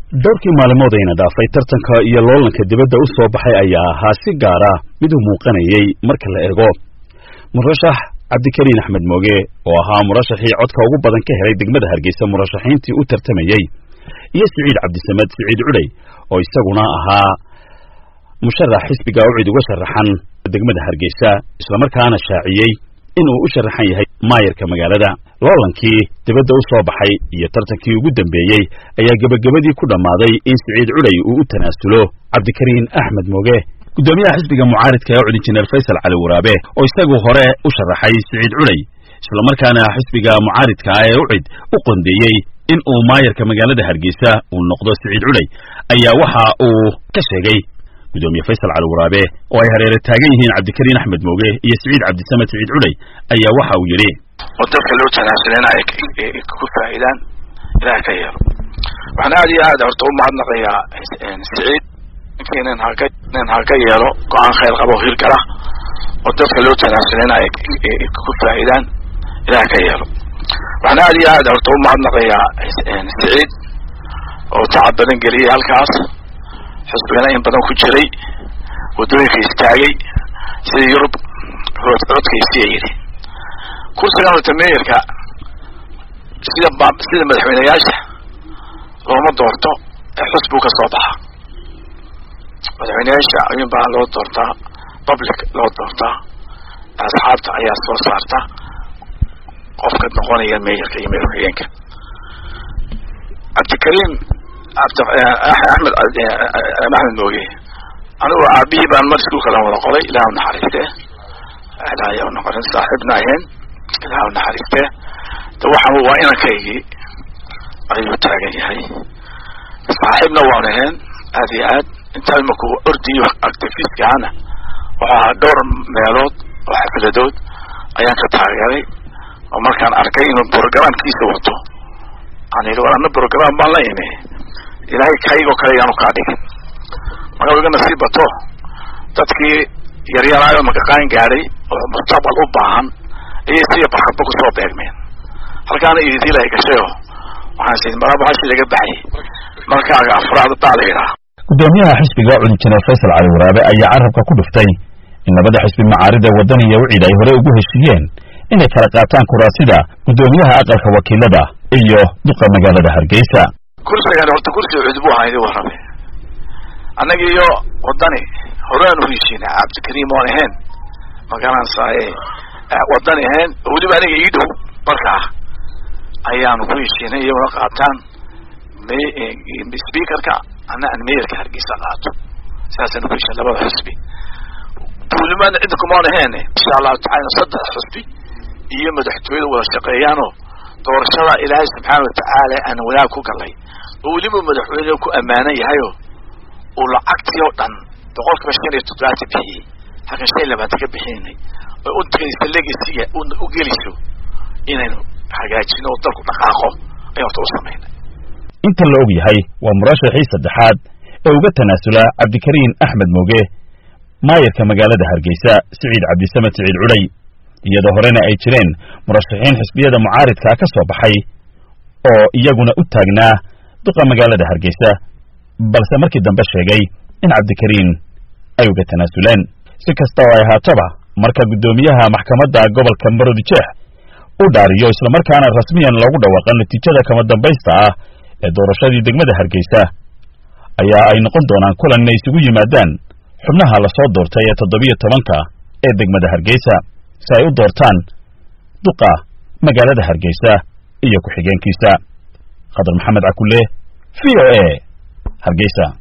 dhowrkii maalmoodayna dhaafay tartanka iyo loolanka dibadda u soo baxay ayaa ahaa si gaar ah mid u muuqanayay marka la eego murashax cabdikariin axmed mooge oo ahaa murashaxii codka ugu badan ka helay degmada Hargeysa murashaxiintii u tartamayay iyo Siciid Cabdisamed Siciid Culey oo isaguna ahaa musharax xisbiga u cid uga sharaxan degmada Hargeysa isla markaana shaaciyay inuu u sharaxan yahay maayarka magaalada loolankii dibadda u soo baxay iyo tartankii ugu dambeeyay ayaa gabagabadii ku dhamaaday in Siciid Culey uu u tanaasulo Cabdikariin Axmed Mooge gudoomiyaha xisbiga mucaaridka ee Injineer Faysal Cali Waraabe oo isagu hore u sharaxay Siciid Culey isla markaana xisbiga mucaaridka ee u cid u qondeeyay in uu maayarka magaalada Hargeysa uu noqdo Siciid Culey ayaa waxa uu ka sheegay gudoomiye Faysal Cali Waraabe oo ay hareer taagan yihiin Cabdikariin Axmed Mooge iyo Siciid Cabdisamed Siciid Culey ayaa waxa uu yiri wadadka loo tanaasulana ay ku faa'iidaan ilaa ka yar waxaan aad iyo aad horta u mahadnaqayaa Siciid inaan halka yeelo go'aan khayr qabo hirgala wadadka loo tanaasulana ay ku faa'iidaan ilaa ka yar waxaan aad iyo aad horta u mahadnaqayaa Siciid oo tacabadan galiyay halkaas xisbigana in badan ku jiray wadooyinka istaagay sida Yurub codkiisa yiri kursigan tameerka sida madaxweynayaasha looma doorto xisbiga ka soo baxa madaxweynayaasha ayuu baa loo doortaa public loo doortaa asxaabta ayaa soo saarta qofka noqonaya meeyarka iyo madaxweynaha Cabdikariin Axmed Mooge anigu aabihi baan mar isku kala wada qoray ilaahu naxariiste ilaahay noqon saaxiibna ahayn ilaahu naxariiste waxaan waa inankaygi ayuu taagan yahay saaxiibna waan ahayn aad iyo aad inta ma ku ordiyo activist-kaana waxa dhowr meelood oo xafladood ayaan ka taageeray oo markaan arkay inuu programkiisa wato aniga warna program baan la yimid ilaahay kaygo kale yaanu ka dhigin magaca nasiib bato dadkii yaryaraayo magaqaan gaaray oo mustaqbal u baahan ay si barxad ku soo beegmeen halkaan ay diilay gashay waxaan siin barabaxash laga baxay markaaga afraad taaleera gudoomiyaha xisbiga Injineer Faysal Cali Waraabe ayaa carabka ku dhuftay in labada xisbi mucaarida wadaniga u ciiday hore ugu heshiiyeen inay kala qaataan kuraasida gudoomiyaha aqalka wakiilada iyo duqa magaalada Hargeysa kursigan horta kursi cudbo ahayd Waraabe annaga iyo wadani horaan u heshiinay Cabdikariin oo ahayn magalaan saay wadani ahayn waliba aniga ii dhow markaa ayaan ku heshiinay iyo wada qaataan speakerka ana meeyarka Hargeysa qaato saasan ku heshiin labada xisbi dawladda inta kuma ahayn insha Allah ta'ala saddex xisbi iyo madaxtooyada wada shaqeeyaan doorashada Ilaahay subhanahu wa ta'ala aan walaal ku galay waliba madaxweynaha ku amaanan yahay oo lacagtii oo dhan boqolkiiba 5 bixiyay haka shay labaad ka bixinay oo inta legacy u geliso inaynu hagaajino dalku dhaqaaqo ayuu u sameeyay inta la og yahay waa murashaxii saddexaad ee uga tanaasula Cabdikariin Axmed Mooge maayarka magaalada Hargeysa Siciid Cabdisamed Siciid Culey iyadoo horena ay jireen murashaxiin xisbiyada mucaaridka ka soo baxay oo iyaguna u taagnaa duqa magaalada Hargeysa balse markii dambe sheegay in Cabdikariin ay uga tanaasuleen si kasta oo ay haataba marka gudoomiyaha maxkamadda gobolka Maroodijeex u dhaariyo isla markaana rasmiyan loogu dhawaaqay natiijada kama dambaysta ah ee doorashadii degmada Hargeysa ayaa ay noqon doonaan kulan ay isugu yimaadaan xubnaha la soo doortay ee 17 ee degmada Hargeysa si ay u doortaan duqa magaalada Hargeysa iyo ku xigeenkiisa Khadar Maxamed Akule VOA Hargeysa